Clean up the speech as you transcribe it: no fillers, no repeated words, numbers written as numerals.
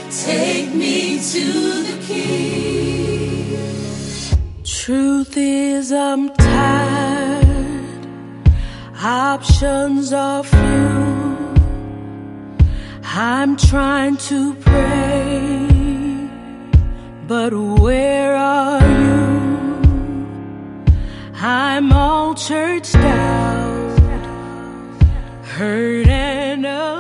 Take me to the King. Truth is, I'm tired. Options are few. I'm trying to pray, but where are you? I'm all churched out, hurt and alone.